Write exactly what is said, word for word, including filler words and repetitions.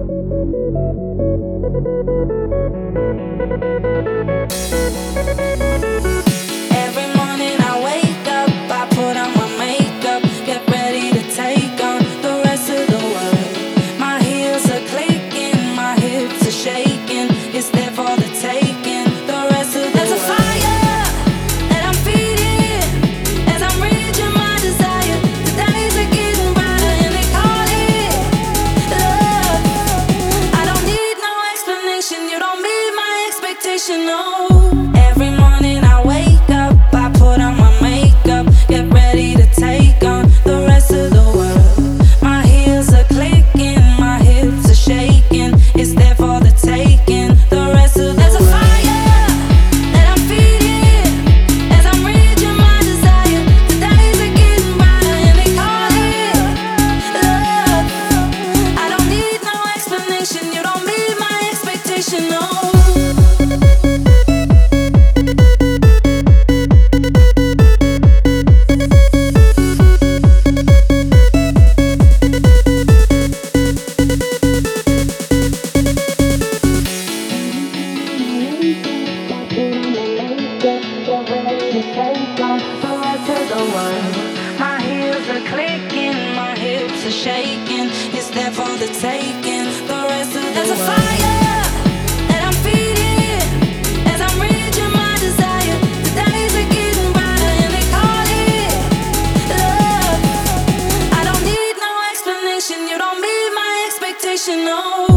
Every morning I wake up, I put on my makeup, get ready to take on the rest of the world. My heels are clicking, my hips are shaking, it's there for the taking. The rest of the There's world. A fire that I'm feeding as I'm reaching my desire. The days are getting brighter and they call it love. I don't need no explanation, you don't meet my expectation, no. Every morning I wake up, I put on my makeup, get ready to take on the rest of the world. My heels are clicking, my hips are shaking, it's there for the taking. The rest of the There's a fire that I'm feeding as I'm reaching my desire. The days are getting brighter and they call it love. I don't need no explanation, you don't meet my expectation, no. My heels are clicking, my hips are shaking, it's there for the taking. The rest of the There's a fire that I'm feeding as I'm reaching my desire. The days are getting brighter and they call it love. I don't need no explanation, you don't meet my expectation, no.